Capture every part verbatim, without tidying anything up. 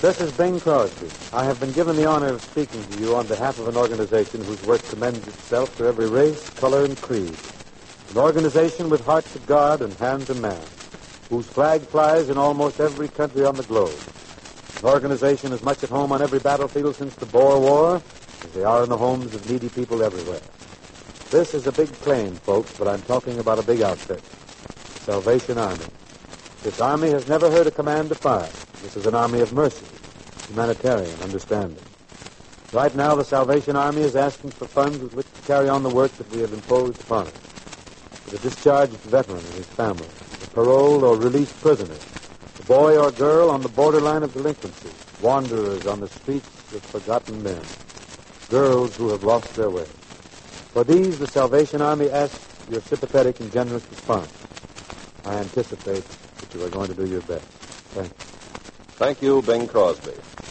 This is Bing Crosby. I have been given the honor of speaking to you on behalf of an organization whose work commends itself to every race, color, and creed. An organization with heart to God and hand to man, whose flag flies in almost every country on the globe. An organization as much at home on every battlefield since the Boer War as they are in the homes of needy people everywhere. This is a big claim, folks, but I'm talking about a big outfit. The Salvation Army. This army has never heard a command to fire. This is an army of mercy, humanitarian, understanding. Right now, the Salvation Army is asking for funds with which to carry on the work that we have imposed upon it. For the discharged veteran and his family, the paroled or released prisoner, the boy or girl on the borderline of delinquency, wanderers on the streets of forgotten men, girls who have lost their way. For these, the Salvation Army asks your sympathetic and generous response. I anticipate that you are going to do your best. Thank you. Thank you, Bing Crosby.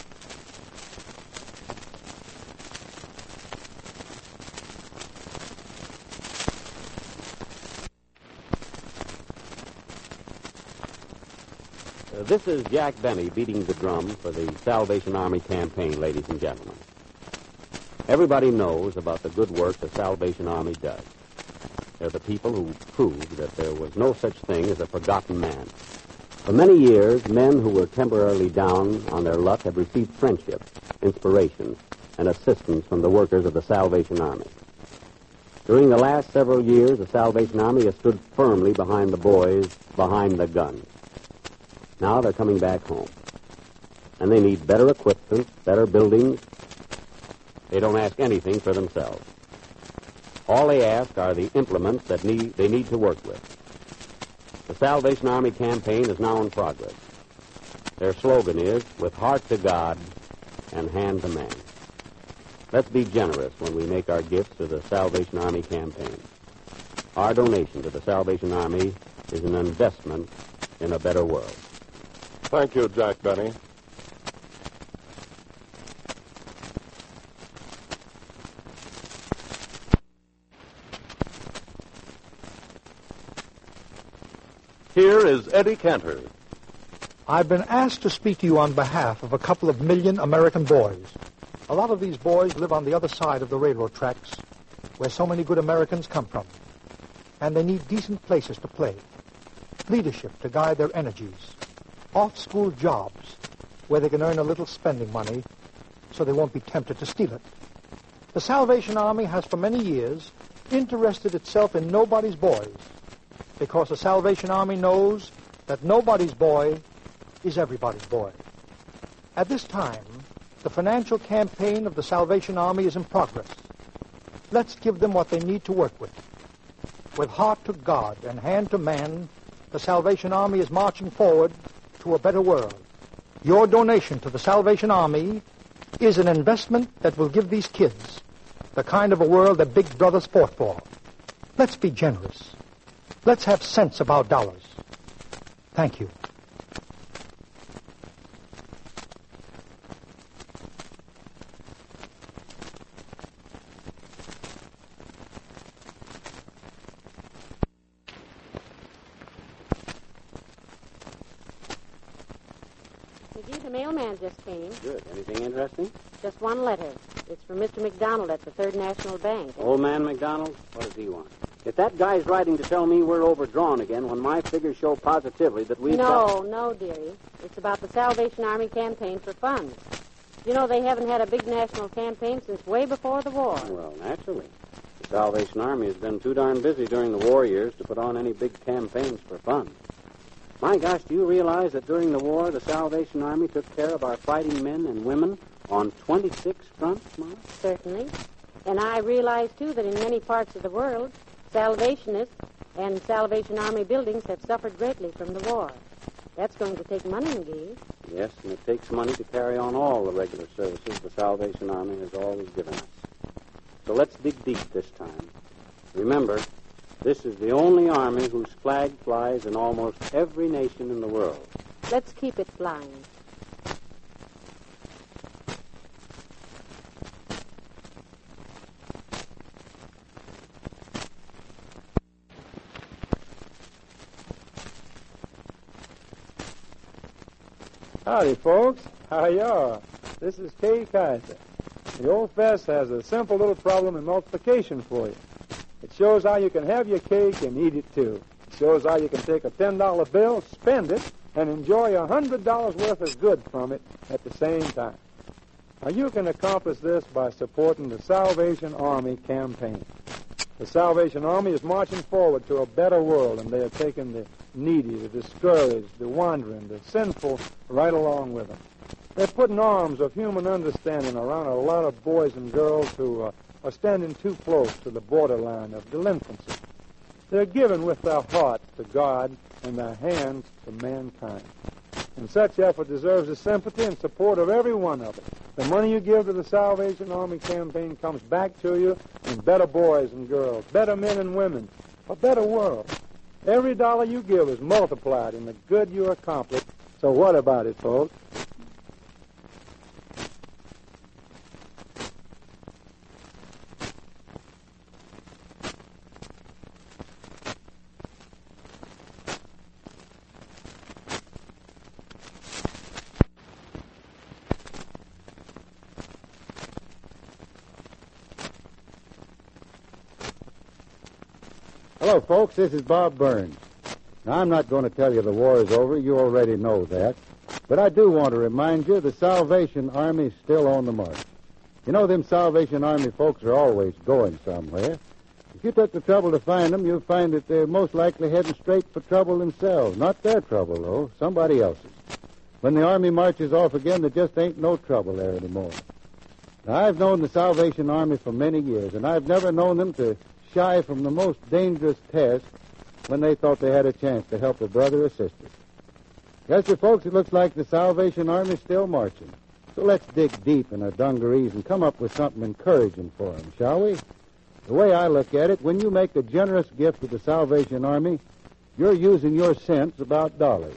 Uh, this is Jack Benny beating the drum for the Salvation Army campaign, ladies and gentlemen. Everybody knows about the good work the Salvation Army does. They're the people who proved that there was no such thing as a forgotten man. For many years, men who were temporarily down on their luck have received friendship, inspiration, and assistance from the workers of the Salvation Army. During the last several years, the Salvation Army has stood firmly behind the boys, behind the guns. Now they're coming back home. And they need better equipment, better buildings. They don't ask anything for themselves. All they ask are the implements that need, they need to work with. The Salvation Army campaign is now in progress. Their slogan is, with heart to God and hand to man. Let's be generous when we make our gifts to the Salvation Army campaign. Our donation to the Salvation Army is an investment in a better world. Thank you, Jack Benny. Here is Eddie Cantor. I've been asked to speak to you on behalf of a couple of million American boys. A lot of these boys live on the other side of the railroad tracks, where so many good Americans come from. And they need decent places to play, leadership to guide their energies, off-school jobs where they can earn a little spending money so they won't be tempted to steal it. The Salvation Army has for many years interested itself in nobody's boys, because the Salvation Army knows that nobody's boy is everybody's boy. At this time, the financial campaign of the Salvation Army is in progress. Let's give them what they need to work with. With heart to God and hand to man, the Salvation Army is marching forward to a better world. Your donation to the Salvation Army is an investment that will give these kids the kind of a world that big brothers fought for. Let's be generous. Let's have sense about dollars. Thank you. McGee, the mailman just came. Good. Anything interesting? Just one letter. It's from Mister McDonald at the Third National Bank. Old man McDonald? What does he want? If that guy's writing to tell me we're overdrawn again when my figures show positively that we've No, got... no, dearie. It's about the Salvation Army campaign for funds. You know, they haven't had a big national campaign since way before the war. Well, naturally. The Salvation Army has been too darn busy during the war years to put on any big campaigns for funds. My gosh, do you realize that during the war, the Salvation Army took care of our fighting men and women on twenty-six fronts, Ma? Certainly. And I realize, too, that in many parts of the world, Salvationists and Salvation Army buildings have suffered greatly from the war. That's going to take money, McGee. Yes, and it takes money to carry on all the regular services the Salvation Army has always given us. So let's dig deep this time. Remember, this is the only army whose flag flies in almost every nation in the world. Let's keep it flying. Howdy, folks. Hiya, this is Kay Kaiser. The old fest has a simple little problem in multiplication for you. It shows how you can have your cake and eat it too. It shows how you can take a ten dollar bill, spend it, and enjoy a one hundred dollars worth of good from it at the same time. Now, you can accomplish this by supporting the Salvation Army campaign. The Salvation Army is marching forward to a better world, and they are taking the needy, the discouraged, the wandering, the sinful right along with them. They're putting arms of human understanding around a lot of boys and girls who uh, are standing too close to the borderline of delinquency. They're giving with their hearts to God and their hands to mankind. And such effort deserves the sympathy and support of every one of us. The money you give to the Salvation Army campaign comes back to you in better boys and girls, better men and women, a better world. Every dollar you give is multiplied in the good you accomplish. So what about it, folks? Hello, folks. This is Bob Burns. Now, I'm not going to tell you the war is over. You already know that. But I do want to remind you the Salvation Army's still on the march. You know, them Salvation Army folks are always going somewhere. If you took the trouble to find them, you'll find that they're most likely heading straight for trouble themselves. Not their trouble, though. Somebody else's. When the Army marches off again, there just ain't no trouble there anymore. Now, I've known the Salvation Army for many years, and I've never known them to shy from the most dangerous task when they thought they had a chance to help a brother or sister. Yes, sir, folks, it looks like the Salvation Army's still marching. So let's dig deep in our dungarees and come up with something encouraging for them, shall we? The way I look at it, when you make a generous gift to the Salvation Army, you're using your cents about dollars.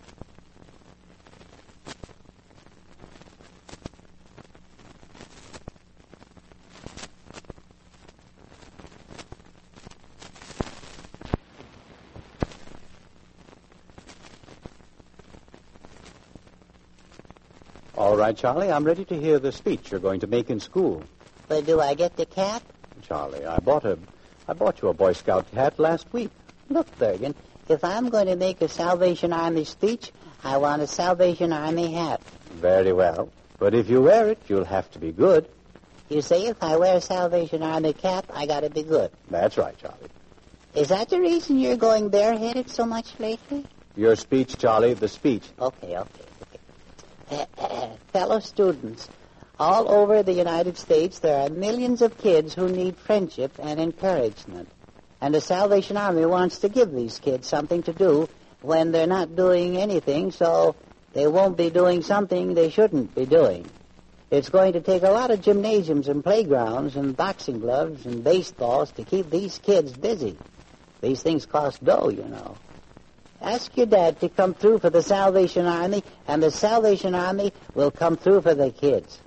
All right, Charlie, I'm ready to hear the speech you're going to make in school. But do I get the cap? Charlie, I bought a, I bought you a Boy Scout hat last week. Look, Bergen, if I'm going to make a Salvation Army speech, I want a Salvation Army hat. Very well. But if you wear it, you'll have to be good. You say if I wear a Salvation Army cap, I gotta be good. That's right, Charlie. Is that the reason you're going bareheaded so much lately? Your speech, Charlie, the speech. Okay, okay. Fellow students, all over the United States, there are millions of kids who need friendship and encouragement. And the Salvation Army wants to give these kids something to do when they're not doing anything, so they won't be doing something they shouldn't be doing. It's going to take a lot of gymnasiums and playgrounds and boxing gloves and baseballs to keep these kids busy. These things cost dough, you know. Ask your dad to come through for the Salvation Army, and the Salvation Army will come through for the kids.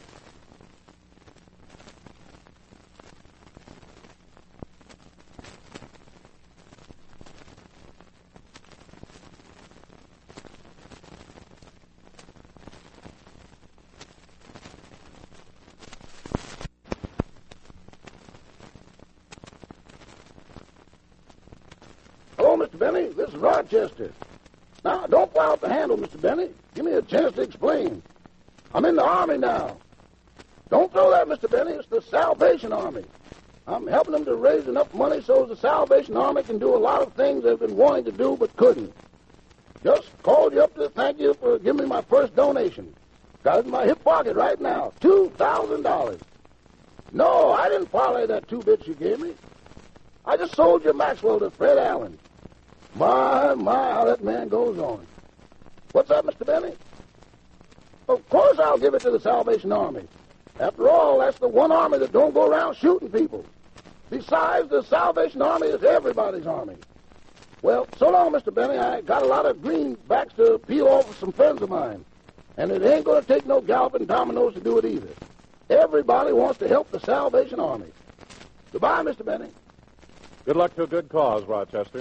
Hello, Mister Benny. This is Rochester. Now, don't fly out the handle, Mister Benny. Give me a chance to explain. I'm in the Army now. Don't throw that, Mister Benny. It's the Salvation Army. I'm helping them to raise enough money so the Salvation Army can do a lot of things they've been wanting to do but couldn't. Just called you up to thank you for giving me my first donation. Got it in my hip pocket right now. two thousand dollars. No, I didn't parlay that two bits you gave me. I just sold your Maxwell to Fred Allen. My, my, how that man goes on. What's that, Mister Benny? Of course I'll give it to the Salvation Army. After all, that's the one army that don't go around shooting people. Besides, the Salvation Army is everybody's army. Well, so long, Mister Benny. I got a lot of greenbacks to peel off with some friends of mine. And it ain't going to take no galloping dominoes to do it either. Everybody wants to help the Salvation Army. Goodbye, Mister Benny. Good luck to a good cause, Rochester.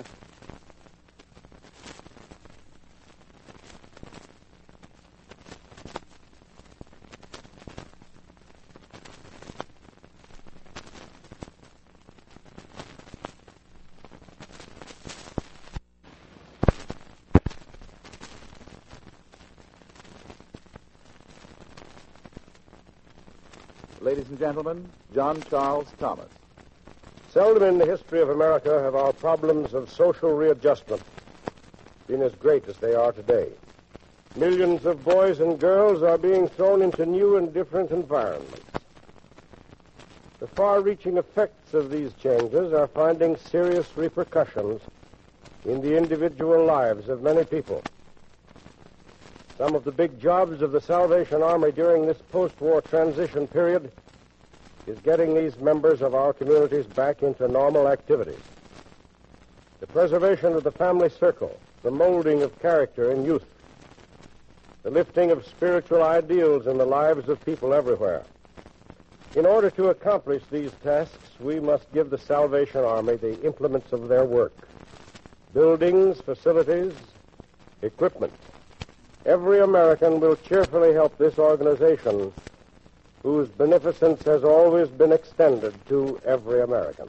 ladies and gentlemen, John Charles Thomas. Seldom in the history of America have our problems of social readjustment been as great as they are today. Millions of boys and girls are being thrown into new and different environments. The far-reaching effects of these changes are finding serious repercussions in the individual lives of many people. Some of the big jobs of the Salvation Army during this post-war transition period is getting these members of our communities back into normal activities. The preservation of the family circle, the molding of character in youth, the lifting of spiritual ideals in the lives of people everywhere. In order to accomplish these tasks, we must give the Salvation Army the implements of their work: buildings, facilities, equipment. Every American will cheerfully help this organization, whose beneficence has always been extended to every American.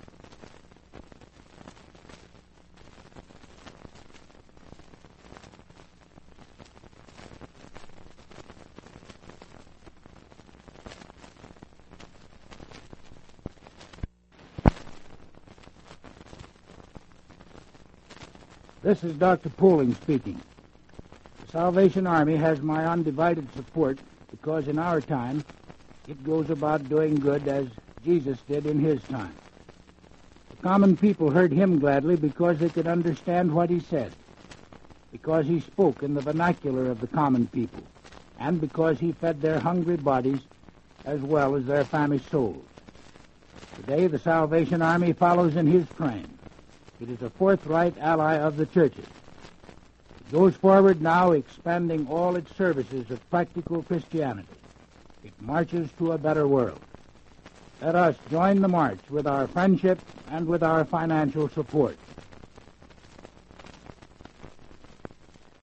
This is Doctor Pooling speaking. The Salvation Army has my undivided support because in our time it goes about doing good as Jesus did in his time. The common people heard him gladly because they could understand what he said, because he spoke in the vernacular of the common people, and because he fed their hungry bodies as well as their famished souls. Today the Salvation Army follows in his train. It is a forthright ally of the churches. It goes forward now expanding all its services of practical Christianity. It marches to a better world. Let us join the march with our friendship and with our financial support.